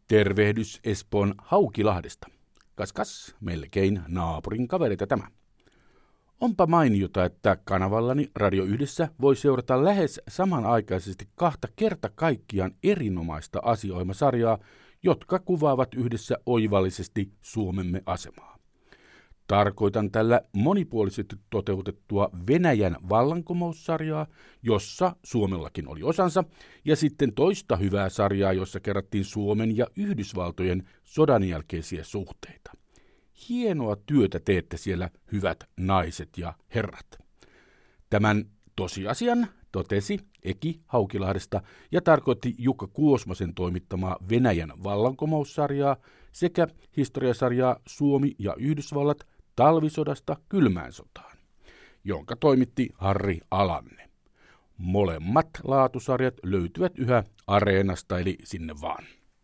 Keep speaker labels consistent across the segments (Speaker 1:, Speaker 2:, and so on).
Speaker 1: Tervehdys Espoon Haukilahdesta. Kas, melkein naapurin kavereita tämä. Onpa mainiota, että kanavallani Radio Yhdessä voi seurata lähes samanaikaisesti kahta kerta kaikkiaan erinomaista asioimasarjaa, jotka kuvaavat yhdessä oivallisesti Suomemme asemaa. Tarkoitan tällä monipuolisesti toteutettua Venäjän vallankumoussarjaa, jossa Suomellakin oli osansa, ja sitten toista hyvää sarjaa, jossa kerrattiin Suomen ja Yhdysvaltojen sodan jälkeisiä suhteita. Hienoa työtä teette siellä, hyvät naiset ja herrat. Tämän tosiasian totesi Eki Haukilahdesta ja tarkoitti Jukka Kuosmasen toimittamaa Venäjän vallankumoussarjaa sekä historiasarjaa Suomi ja Yhdysvallat talvisodasta kylmään sotaan, jonka toimitti Harri Alanne. Molemmat laatusarjat löytyvät yhä Areenasta, eli sinne vaan.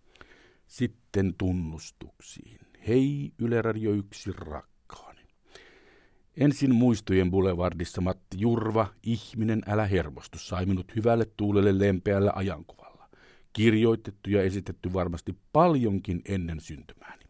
Speaker 1: Sitten tunnustuksiin. Hei Yle Radio 1 rakkaani. Ensin muistojen boulevardissa Matti Jurva, Ihminen älä hermostu, sai minut hyvälle tuulelle lempeällä ajankuvalla. Kirjoitettu ja esitetty varmasti paljonkin ennen syntymääni.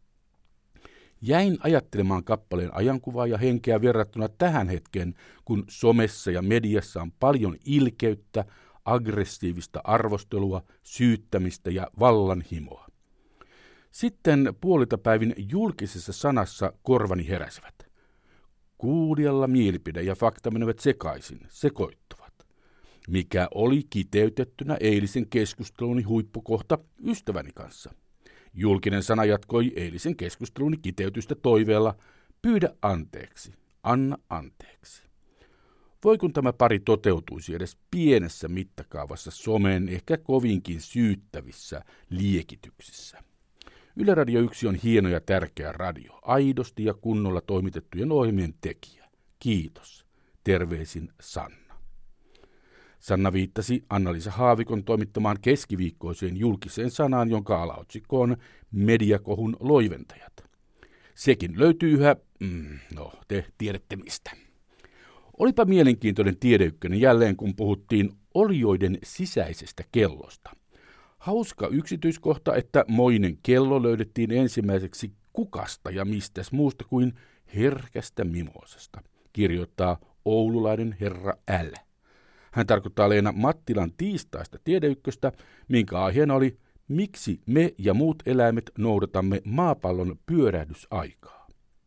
Speaker 1: Jäin ajattelemaan kappaleen ajankuvaa ja henkeä verrattuna tähän hetkeen, kun somessa ja mediassa on paljon ilkeyttä, aggressiivista arvostelua, syyttämistä ja vallanhimoa. Sitten puoliltapäivin julkisessa sanassa korvani heräsivät. Kuulijalla mielipide ja fakta menevät sekaisin, sekoittuvat. Mikä oli kiteytettynä eilisen keskusteluni huippukohta ystäväni kanssa. Julkinen sana jatkoi eilisen keskusteluni kiteytystä toiveella, pyydä anteeksi, anna anteeksi. Voi kun tämä pari toteutuisi edes pienessä mittakaavassa somen ehkä kovinkin syyttävissä liekityksissä. Yle Radio 1 on hieno ja tärkeä radio, aidosti ja kunnolla toimitettujen ohjelmien tekijä. Kiitos. Terveisin Sanna. Sanna viittasi Anna-Liisa Haavikon toimittamaan keskiviikkoiseen julkiseen sanaan, jonka alaotsikko on Mediakohun loiventajat. Sekin löytyy yhä, te tiedätte mistä. Olipa mielenkiintoinen tiedeykkönen jälleen, kun puhuttiin olioiden sisäisestä kellosta. Hauska yksityiskohta, että moinen kello löydettiin ensimmäiseksi kukasta ja mistäs muusta kuin herkästä mimoosasta, kirjoittaa oululainen herra L. Hän tarkoittaa Leena Mattilan tiistaista tiedeykköstä, minkä aiheena oli, miksi me ja muut eläimet noudatamme maapallon pyörähdysaikaa.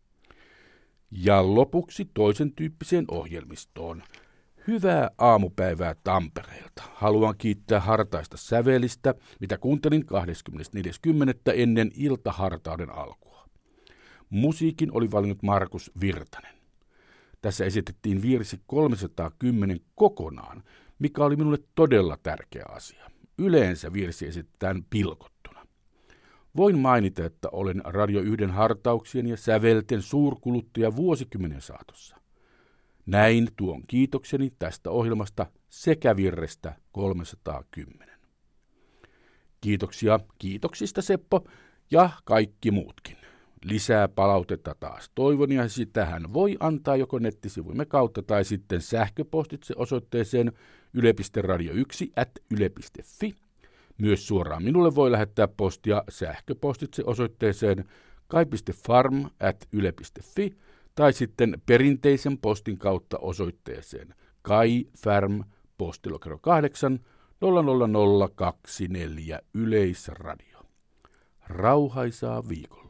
Speaker 1: Ja lopuksi toisen tyyppiseen ohjelmistoon. Hyvää aamupäivää Tampereelta. Haluan kiittää hartaista sävelistä, mitä kuuntelin 24.10. ennen iltahartauden alkua. Musiikin oli valinnut Markus Virtanen. Tässä esitettiin virsi 310 kokonaan, mikä oli minulle todella tärkeä asia. Yleensä virsi esitetään pilkottuna. Voin mainita, että olen Radio 1 hartauksien ja sävelten suurkuluttaja vuosikymmenen saatossa. Näin tuon kiitokseni tästä ohjelmasta sekä virrestä 310. Kiitoksia kiitoksista Seppo ja kaikki muutkin. Lisää palautetta taas toivon ja sitähän voi antaa joko nettisivuimme kautta tai sitten sähköpostitse osoitteeseen yle.radio1@yle.fi. Myös suoraan minulle voi lähettää postia sähköpostitse osoitteeseen kai.farm@yle.fi tai sitten perinteisen postin kautta osoitteeseen Kai Färm, postilokero 8 00024 Yleisradio. Rauhaisaa viikolla.